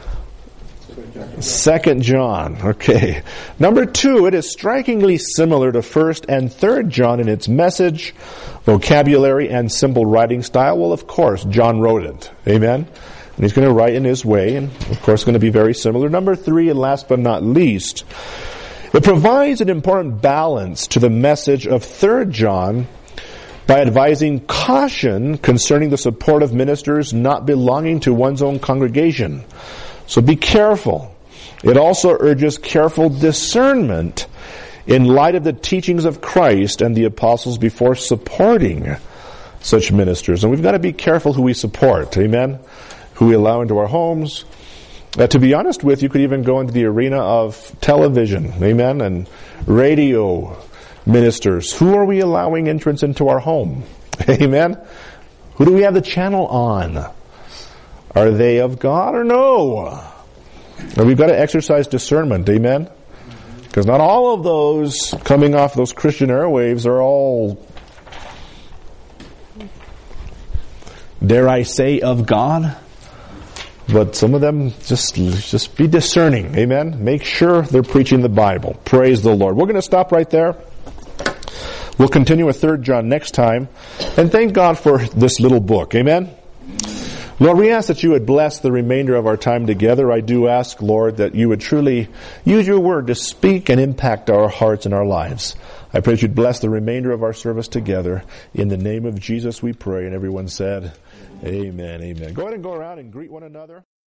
Second John, okay. Number two, it is strikingly similar to First and Third John in its message, vocabulary, and simple writing style. Well, of course, John wrote it. Amen? And he's going to write in his way, and of course, going to be very similar. Number three, and last but not least, it provides an important balance to the message of Third John by advising caution concerning the support of ministers not belonging to one's own congregation. So be careful. It also urges careful discernment in light of the teachings of Christ and the apostles before supporting such ministers. And we've got to be careful who we support, amen? Who we allow into our homes. Uh, to be honest with you, you could even go into the arena of television, amen, and radio ministers. Who are we allowing entrance into our home? Amen? Who do we have the channel on? Are they of God or no? And we've got to exercise discernment, amen? Because not all of those coming off those Christian airwaves are all dare I say, of God. But some of them, just just be discerning. Amen? Make sure they're preaching the Bible. Praise the Lord. We're going to stop right there. We'll continue with Third John next time. And thank God for this little book. Amen? Lord, we ask that you would bless the remainder of our time together. I do ask, Lord, that you would truly use your word to speak and impact our hearts and our lives. I pray that you'd bless the remainder of our service together. In the name of Jesus we pray. And everyone said, amen, amen. Go ahead and go around and greet one another.